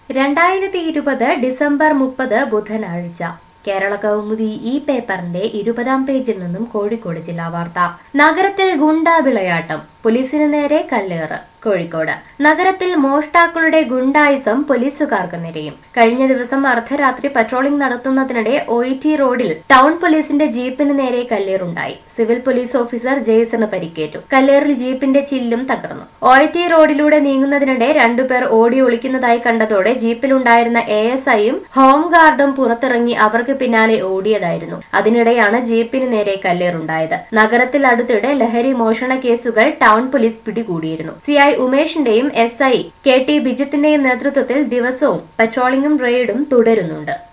2020 December 30 ബുധനാഴ്ച കേരള കൗമുദി ഈ പേപ്പറിന്റെ 20-ാം പേജിൽ നിന്നും കോഴിക്കോട് ജില്ലാ വാർത്ത. നഗരത്തിൽ ഗുണ്ടാ വിളയാട്ടം, പോലീസിന് നേരെ കല്ലേറ്. കോഴിക്കോട് നഗരത്തിൽ മോഷ്ടാക്കളുടെ ഗുണ്ടായിസം പോലീസുകാർക്ക് നിരയും. കഴിഞ്ഞ ദിവസം അർദ്ധരാത്രി പട്രോളിംഗ് നടത്തുന്നതിനിടെ OIT റോഡിൽ ടൗൺ പോലീസിന്റെ ജീപ്പിന് നേരെ കല്ലേറുണ്ടായി. സിവിൽ പോലീസ് ഓഫീസർ ജെയ്സന് പരിക്കേറ്റു. കല്ലേറിൽ ജീപ്പിന്റെ ചില്ലും തകർന്നു. OIT റോഡിലൂടെ നീങ്ങുന്നതിനിടെ രണ്ടുപേർ ഓടി ഒളിക്കുന്നതായി കണ്ടതോടെ ജീപ്പിലുണ്ടായിരുന്ന ASIയും ഹോംഗാർഡും പുറത്തിറങ്ങി അവർക്ക് പിന്നാലെ ഓടിയതായിരുന്നു. അതിനിടെയാണ് ജീപ്പിന് നേരെ കല്ലേറുണ്ടായത്. നഗരത്തിൽ അടുത്തിടെ ലഹരി മോഷണ കേസുകൾ ടൗൺ പോലീസ് പിടികൂടിയിരുന്നു. CI ഉമേഷിന്റെയും SI KT ബിജിത്തിന്റെയും നേതൃത്വത്തിൽ ദിവസവും പട്രോളിംഗും റെയ്ഡും തുടരുന്നുണ്ട്.